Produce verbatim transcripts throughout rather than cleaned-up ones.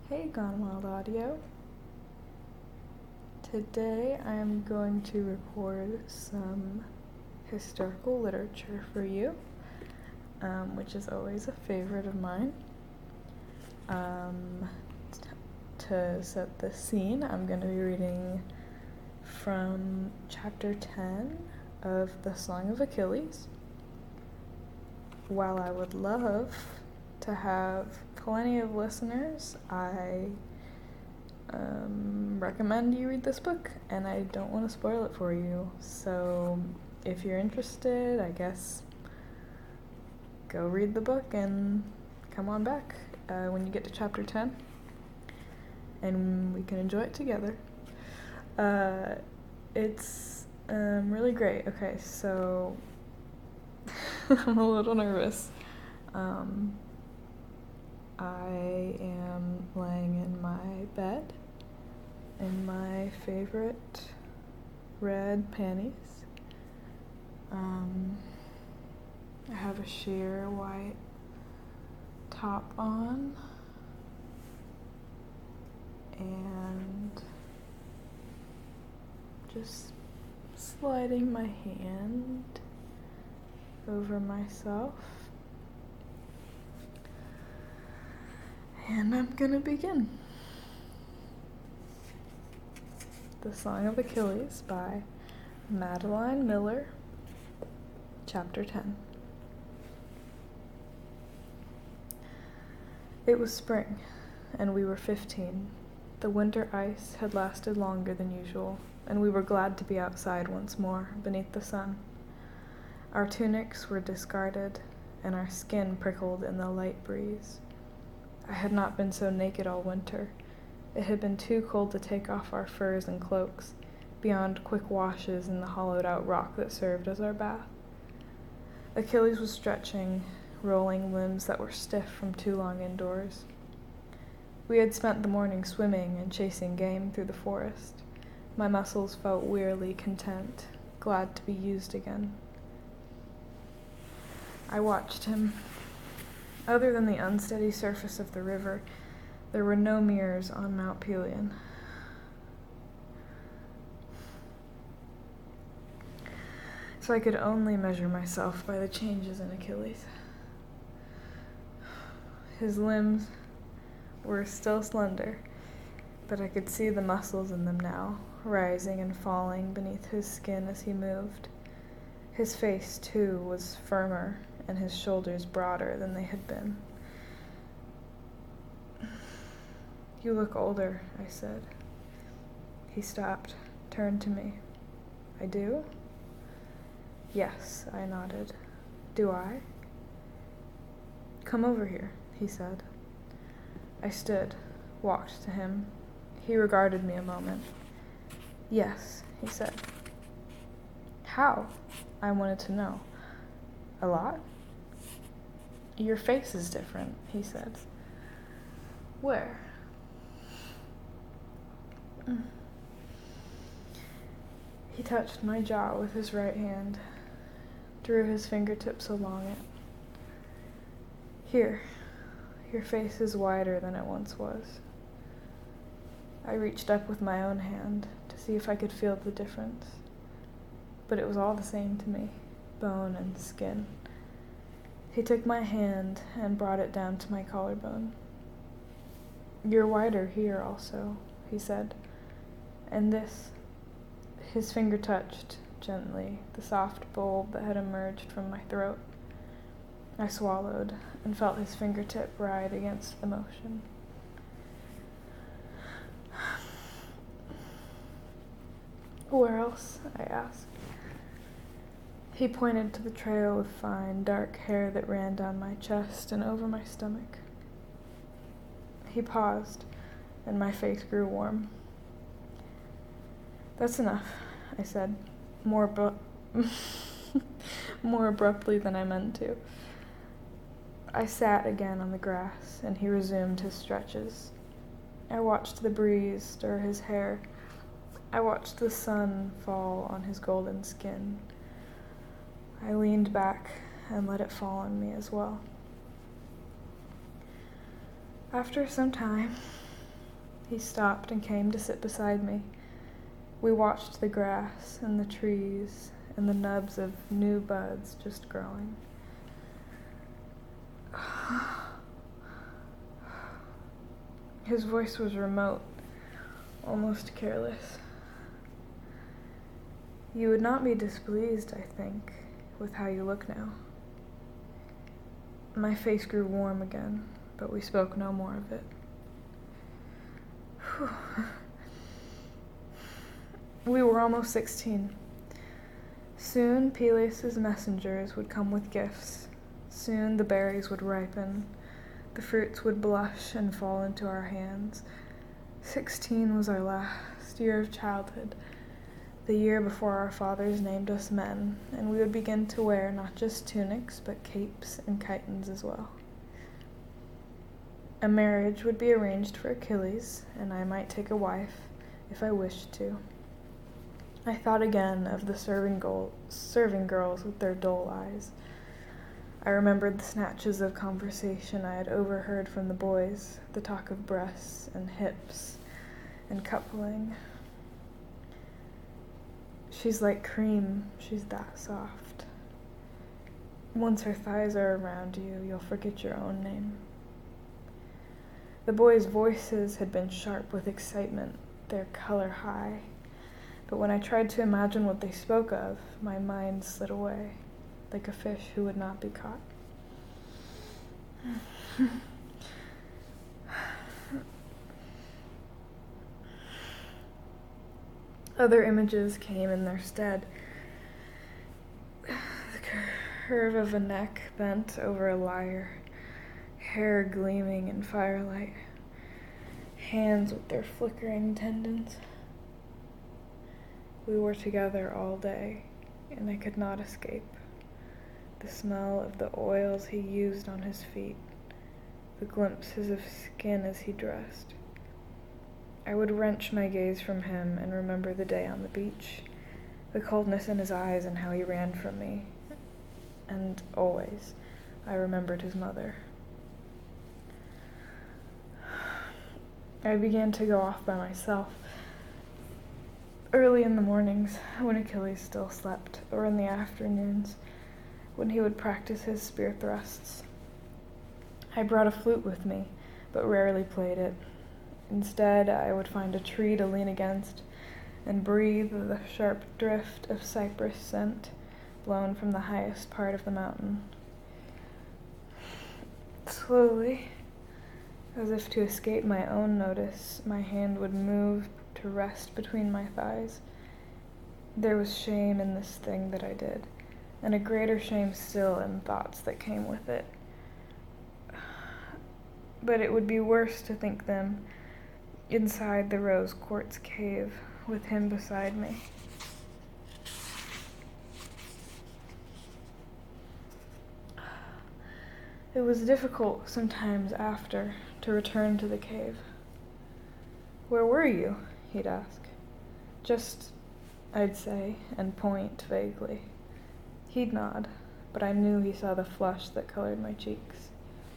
Hey Gone Wild Audio. Today I am going to record some historical literature for you, um, which is always a favorite of mine. Um, t- to set the scene, I'm going to be reading from chapter ten of The Song of Achilles. While I would love to have plenty of listeners, I um, recommend you read this book, and I don't want to spoil it for you. So if you're interested, I guess go read the book and come on back uh, when you get to chapter ten, and we can enjoy it together. Uh, it's um, really great. Okay, so I'm a little nervous. Um, I am laying in my bed in my favorite red panties. Um, I have a sheer white top on and just sliding my hand over myself. And I'm gonna begin. The Song of Achilles by Madeline Miller, Chapter ten. It was spring, and we were fifteen. The winter ice had lasted longer than usual, and we were glad to be outside once more, beneath the sun. Our tunics were discarded, and our skin prickled in the light breeze. I had not been so naked all winter. It had been too cold to take off our furs and cloaks, beyond quick washes in the hollowed-out rock that served as our bath. Achilles was stretching, rolling limbs that were stiff from too long indoors. We had spent the morning swimming and chasing game through the forest. My muscles felt wearily content, glad to be used again. I watched him. Other than the unsteady surface of the river, there were no mirrors on Mount Pelion. So I could only measure myself by the changes in Achilles. His limbs were still slender, but I could see the muscles in them now, rising and falling beneath his skin as he moved. His face, too, was firmer, and his shoulders broader than they had been. "You look older," I said. He stopped, turned to me. "I do?" "Yes," I nodded. "Do I?" "Come over here," he said. I stood, walked to him. He regarded me a moment. "Yes," he said. "How?" I wanted to know. "A lot?" "Your face is different," he said. "Where?" Mm. He touched my jaw with his right hand, drew his fingertips along it. "Here, your face is wider than it once was." I reached up with my own hand to see if I could feel the difference, but it was all the same to me, bone and skin. He took my hand and brought it down to my collarbone. "You're wider here also," he said, "and this." His finger touched, gently, the soft bulb that had emerged from my throat. I swallowed and felt his fingertip ride against the motion. "Where else?" I asked. He pointed to the trail of fine, dark hair that ran down my chest and over my stomach. He paused, and my face grew warm. "That's enough," I said, more abru- more abruptly than I meant to. I sat again on the grass, and he resumed his stretches. I watched the breeze stir his hair. I watched the sun fall on his golden skin. I leaned back and let it fall on me as well. After some time, He stopped and came to sit beside me. We watched the grass and the trees and the nubs of new buds just growing. His voice was remote, almost careless. You would not be displeased, I think, with how you look now. My face grew warm again, but we spoke no more of it. Whew. We were almost sixteen. Soon Peleus's messengers would come with gifts. Soon the berries would ripen. The fruits would blush and fall into our hands. Sixteen was our last year of childhood, the year before our fathers named us men, and we would begin to wear not just tunics, but capes and chitons as well. A marriage would be arranged for Achilles, and I might take a wife if I wished to. I thought again of the serving, goal, serving girls with their dull eyes. I remembered the snatches of conversation I had overheard from the boys, the talk of breasts and hips and coupling. She's like cream, she's that soft. Once her thighs are around you, you'll forget your own name. The boys' voices had been sharp with excitement, their color high. But when I tried to imagine what they spoke of, my mind slid away, like a fish who would not be caught. Other images came in their stead. The curve of a neck bent over a lyre, hair gleaming in firelight, hands with their flickering tendons. We were together all day, and I could not escape. The smell of the oils he used on his feet, the glimpses of skin as he dressed. I would wrench my gaze from him and remember the day on the beach, the coldness in his eyes and how he ran from me. And always, I remembered his mother. I began to go off by myself, early in the mornings, when Achilles still slept, or in the afternoons, when he would practice his spear thrusts. I brought a flute with me, but rarely played it. Instead, I would find a tree to lean against and breathe the sharp drift of cypress scent blown from the highest part of the mountain. Slowly, as if to escape my own notice, my hand would move to rest between my thighs. There was shame in this thing that I did, and a greater shame still in thoughts that came with it. But it would be worse to think them inside the rose quartz cave with him beside me. It was difficult sometimes after to return to the cave. "Where were you?" he'd ask. "Just," I'd say, and point vaguely. He'd nod, but I knew he saw the flush that colored my cheeks.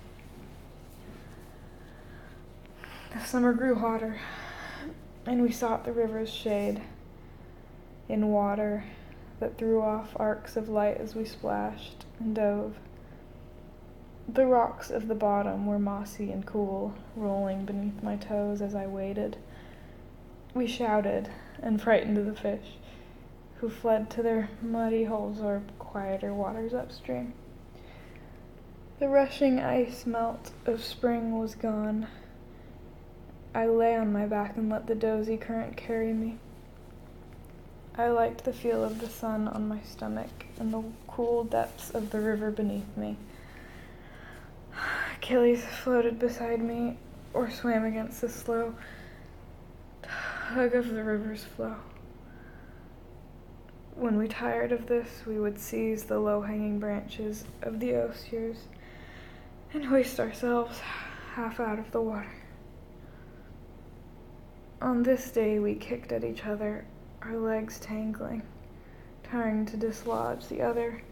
The summer grew hotter, and we sought the river's shade, in water that threw off arcs of light as we splashed and dove. The rocks of the bottom were mossy and cool, rolling beneath my toes as I waded. We shouted and frightened the fish, who fled to their muddy holes or quieter waters upstream. The rushing ice melt of spring was gone. I lay on my back and let the dozy current carry me. I liked the feel of the sun on my stomach and the cool depths of the river beneath me. Achilles floated beside me or swam against the slow tug of the river's flow. When we tired of this, we would seize the low-hanging branches of the osiers and hoist ourselves half out of the water. On this day, we kicked at each other, our legs tangling, trying to dislodge the other,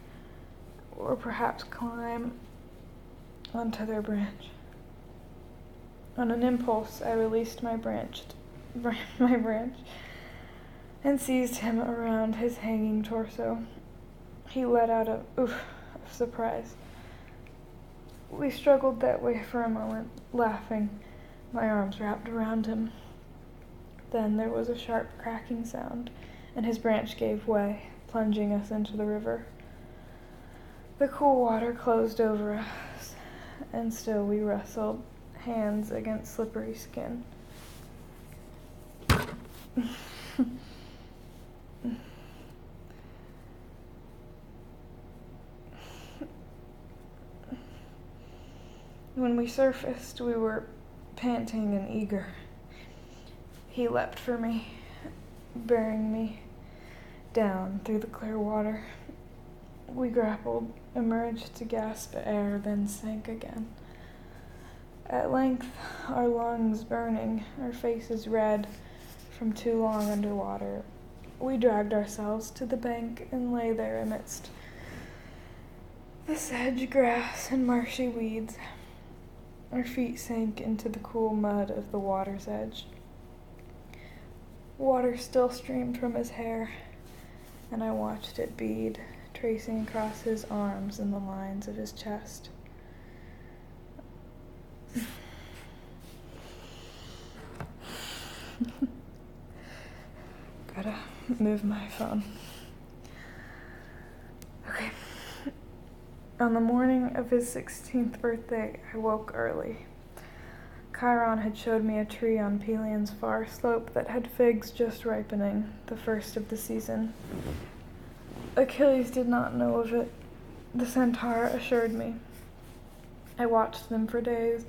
or perhaps climb onto their branch. On an impulse, I released my branch, my branch and seized him around his hanging torso. He let out a oof of surprise. We struggled that way for a moment, laughing, my arms wrapped around him. Then there was a sharp cracking sound, and his branch gave way, plunging us into the river. The cool water closed over us, and still we wrestled, hands against slippery skin. When we surfaced, we were panting and eager. He leapt for me, bearing me down through the clear water. We grappled, emerged to gasp air, then sank again. At length, our lungs burning, our faces red from too long underwater, we dragged ourselves to the bank and lay there amidst the sedge grass and marshy weeds. Our feet sank into the cool mud of the water's edge. Water still streamed from his hair, and I watched it bead, tracing across his arms and the lines of his chest. Gotta move my phone. Okay. On the morning of his sixteenth birthday, I woke early. Chiron had showed me a tree on Pelian's far slope that had figs just ripening, the first of the season. Achilles did not know of it. The centaur assured me. I watched them for days,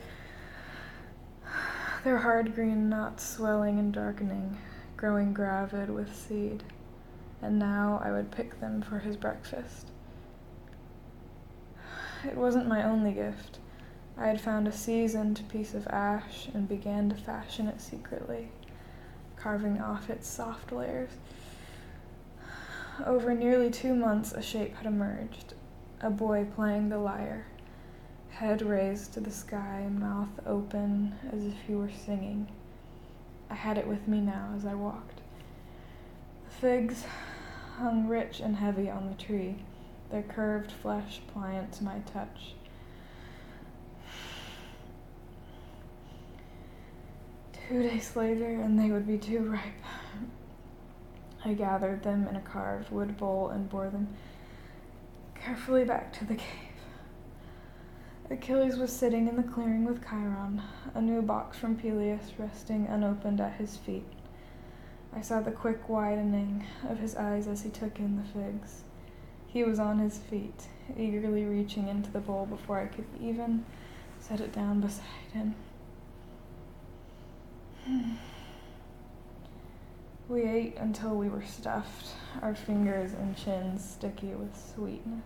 their hard green knots swelling and darkening, growing gravid with seed, and now I would pick them for his breakfast. It wasn't my only gift. I had found a seasoned piece of ash and began to fashion it secretly, carving off its soft layers. Over nearly two months, a shape had emerged, a boy playing the lyre, head raised to the sky, mouth open as if he were singing. I had it with me now as I walked. The figs hung rich and heavy on the tree, their curved flesh pliant to my touch. Two days later, and they would be too ripe. I gathered them in a carved wood bowl and bore them carefully back to the cave. Achilles was sitting in the clearing with Chiron, a new box from Peleus resting unopened at his feet. I saw the quick widening of his eyes as he took in the figs. He was on his feet, eagerly reaching into the bowl before I could even set it down beside him. We ate until we were stuffed, our fingers and chins sticky with sweetness.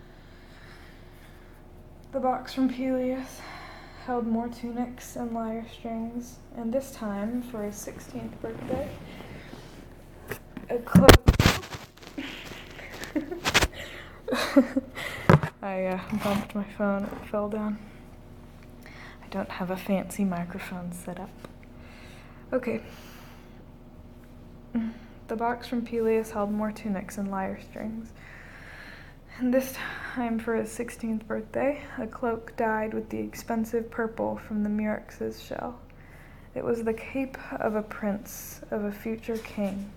The box from Peleus held more tunics and lyre strings, and this time, for his sixteenth birthday, a cloak. I uh, bumped my phone, it fell down. I don't have a fancy microphone set up. Okay. The box from Peleus held more tunics and lyre strings. And this time, for his sixteenth birthday, a cloak dyed with the expensive purple from the Murex' shell. It was the cape of a prince, of a future king.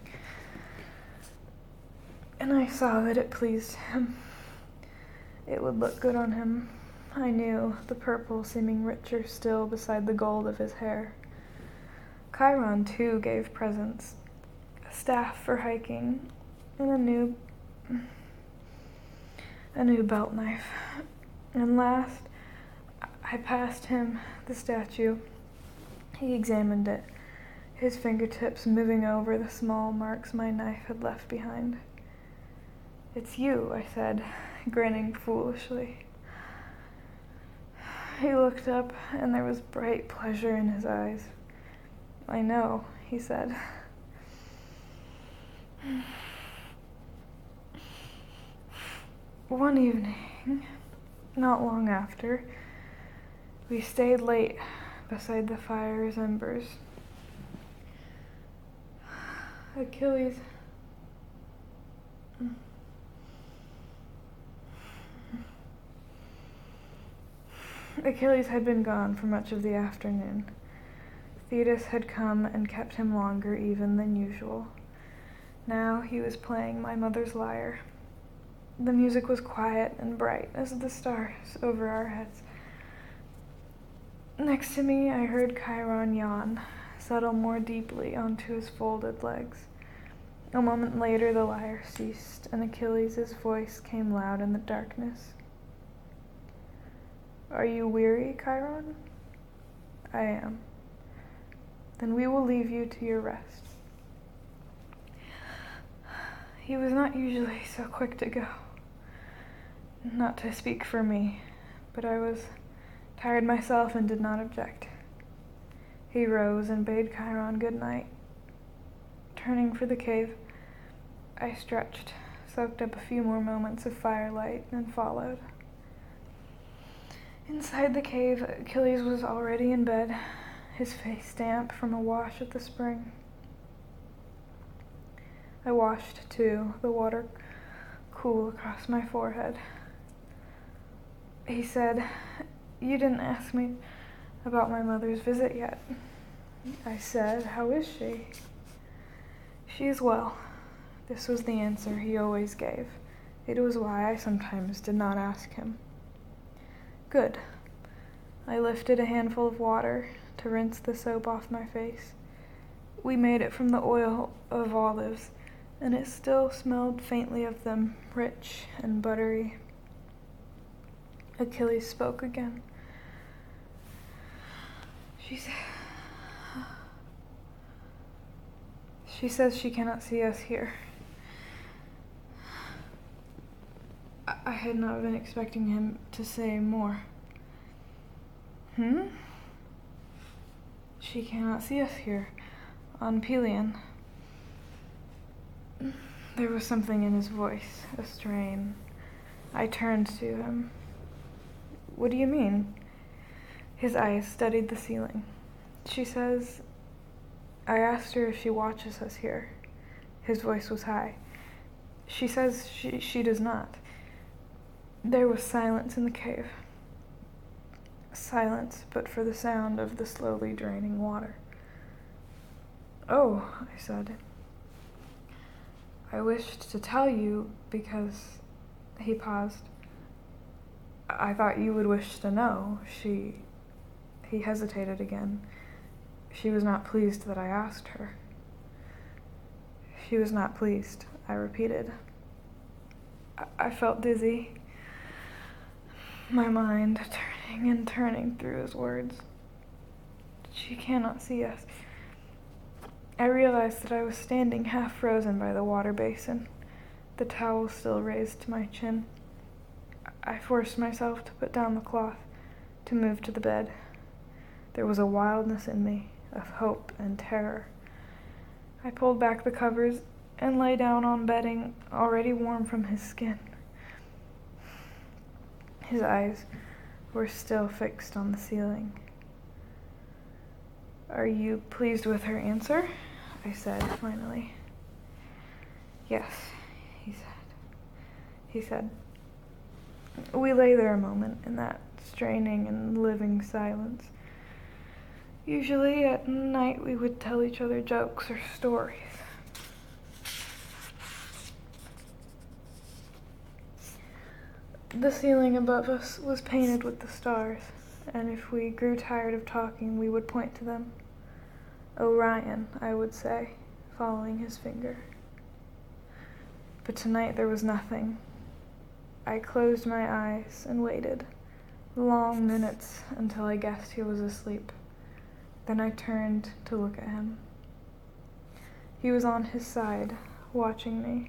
And I saw that it pleased him. It would look good on him. I knew, the purple seeming richer still beside the gold of his hair. Chiron, too, gave presents. A staff for hiking, and a new... a new belt knife. And last, I passed him the statue. He examined it, his fingertips moving over the small marks my knife had left behind. "It's you," I said, grinning foolishly. He looked up, and there was bright pleasure in his eyes. "I know," he said. One evening, not long after, we stayed late beside the fire's embers. Achilles. Achilles had been gone for much of the afternoon. Thetis had come and kept him longer even than usual. Now he was playing my mother's lyre. The music was quiet and bright as the stars over our heads. Next to me, I heard Chiron yawn, settle more deeply onto his folded legs. A moment later, the lyre ceased, and Achilles' voice came loud in the darkness. "Are you weary, Chiron?" "I am." "Then we will leave you to your rest." He was not usually so quick to go. Not to speak for me, but I was tired myself and did not object. He rose and bade Chiron good night. Turning for the cave, I stretched, soaked up a few more moments of firelight, and followed. Inside the cave, Achilles was already in bed, his face damp from a wash at the spring. I washed, too, the water cool across my forehead. He said, "You didn't ask me about my mother's visit yet." I said, "How is she?" "She is well." This was the answer he always gave. It was why I sometimes did not ask him. Good. I lifted a handful of water to rinse the soap off my face. We made it from the oil of olives, and it still smelled faintly of them, rich and buttery. Achilles spoke again. She said, she says she cannot see us here. I, I had not been expecting him to say more. Hmm? She cannot see us here, on Pelion. There was something in his voice, a strain. I turned to him. What do you mean? His eyes studied the ceiling. She says, I asked her if she watches us here. His voice was high. She says she, she does not. There was silence in the cave. Silence, but for the sound of the slowly draining water. Oh, I said. I wished to tell you because... He paused. I thought you would wish to know. She... He hesitated again. She was not pleased that I asked her. She was not pleased, I repeated. I, I felt dizzy, my mind turning and turning through his words. She cannot see us. I realized that I was standing half frozen by the water basin, the towel still raised to my chin. I forced myself to put down the cloth, to move to the bed. There was a wildness in me, of hope and terror. I pulled back the covers and lay down on bedding already warm from his skin. His eyes were still fixed on the ceiling. Are you pleased with her answer? I said, finally. Yes, he said. He said. We lay there a moment in that straining and living silence. Usually at night we would tell each other jokes or stories. The ceiling above us was painted with the stars, and if we grew tired of talking, we would point to them. Orion, I would say, following his finger. But tonight there was nothing. I closed my eyes and waited, long minutes until I guessed he was asleep. Then I turned to look at him. He was on his side, watching me.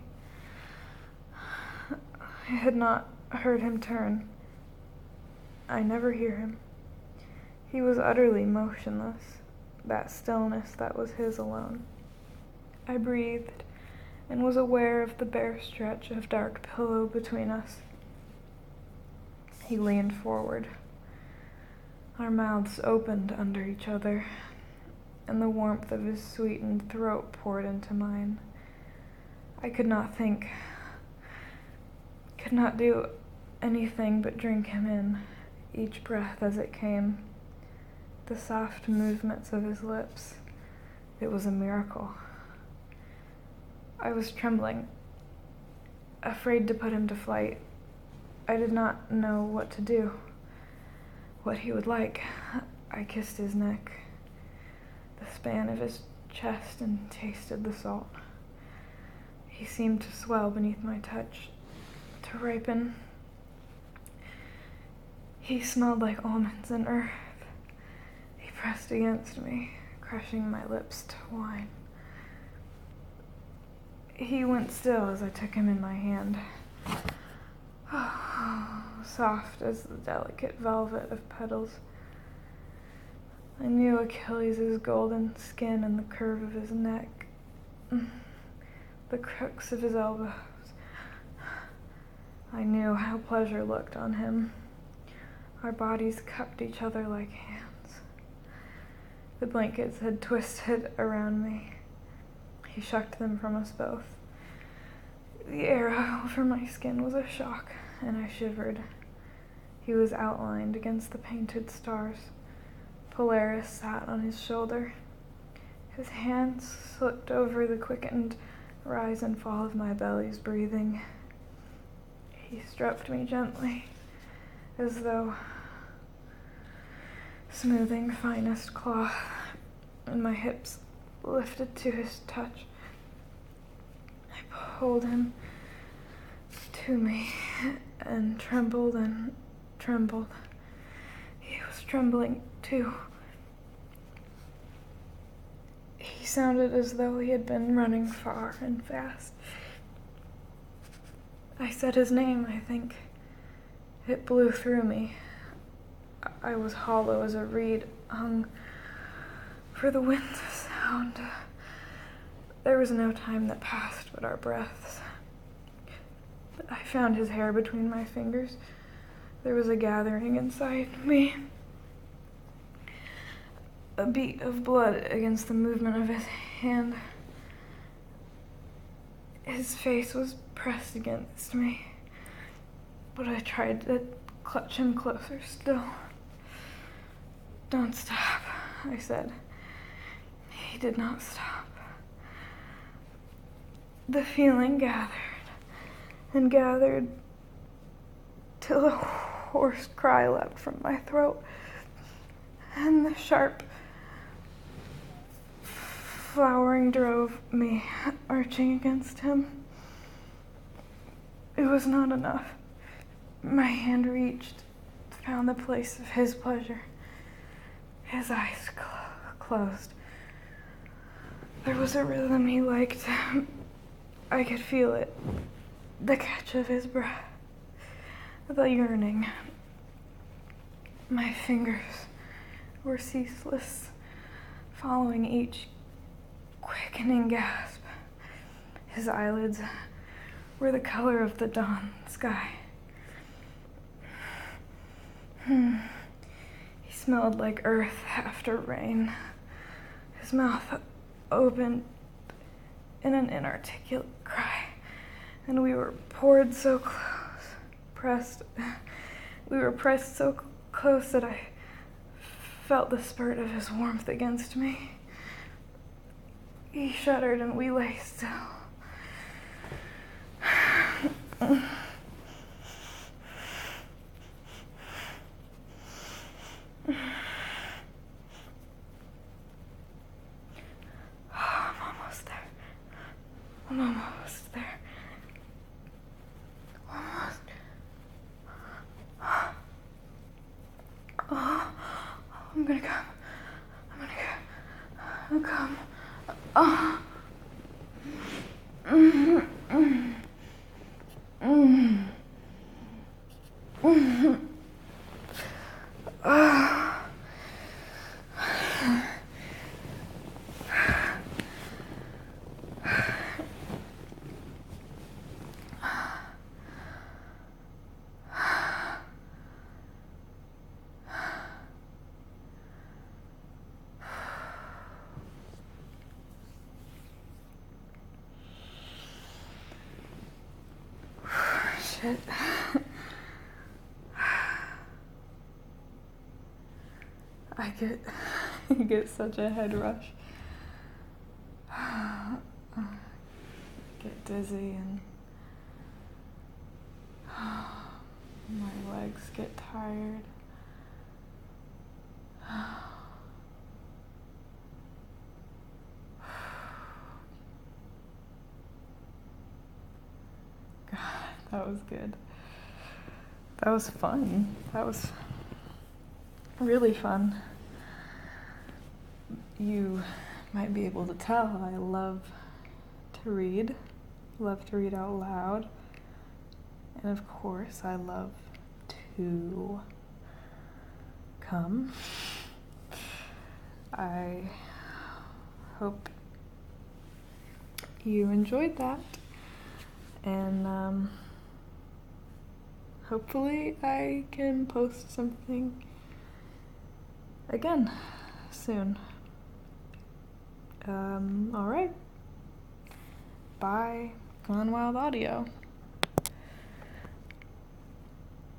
I had not heard him turn. I never hear him. He was utterly motionless, that stillness that was his alone. I breathed and was aware of the bare stretch of dark pillow between us. He leaned forward. Our mouths opened under each other, and the warmth of his sweetened throat poured into mine. I could not think, could not do anything but drink him in, each breath as it came. The soft movements of his lips, it was a miracle. I was trembling, afraid to put him to flight. I did not know what to do, what he would like. I kissed his neck, the span of his chest, and tasted the salt. He seemed to swell beneath my touch, to ripen. He smelled like almonds and earth. He pressed against me, crushing my lips to wine. He went still as I took him in my hand, soft as the delicate velvet of petals. I knew Achilles' golden skin and the curve of his neck, the crooks of his elbows. I knew how pleasure looked on him. Our bodies cupped each other like hands. The blankets had twisted around me. He shucked them from us both. The air over my skin was a shock, and I shivered. He was outlined against the painted stars. Polaris sat on his shoulder. His hands slipped over the quickened rise and fall of my belly's breathing. He stroked me gently, as though smoothing finest cloth, and my hips lifted to his touch. I pulled him to me and trembled and trembled. He was trembling too. He sounded as though he had been running far and fast. I said his name, I think. It blew through me. I was hollow as a reed hung for the wind to sound. There was no time that passed but our breaths. I found his hair between my fingers. There was a gathering inside me, a beat of blood against the movement of his hand. His face was pressed against me, but I tried to clutch him closer still. "Don't stop," I said. He did not stop. The feeling gathered and gathered till a hoarse cry leapt from my throat, and the sharp flowering drove me arching against him. It was not enough. My hand reached, found the place of his pleasure. His eyes cl- closed. There was a rhythm he liked. I could feel it. The catch of his breath. The yearning. My fingers were ceaseless, following each quickening gasp. His eyelids were the color of the dawn sky. Hmm. He smelled like earth after rain. His mouth opened in an inarticulate cry, and we were poured so close, pressed, we were pressed so c- close that I felt the spurt of his warmth against me. He shuddered and we lay still. I'm almost there. I'm almost there. Almost. Oh, I'm gonna come. I'm gonna come. I'll come. Oh. Mm-hmm. Mm-hmm. Mm-hmm. Oh. Shit. I get, I get such a head rush. I get dizzy and my legs get tired. God, that was good. That was fun. That was really fun. You might be able to tell I love to read, love to read out loud, and of course I love to come. I hope you enjoyed that, and um, hopefully I can post something again soon. Um, all right. Bye. Gone Wild Audio.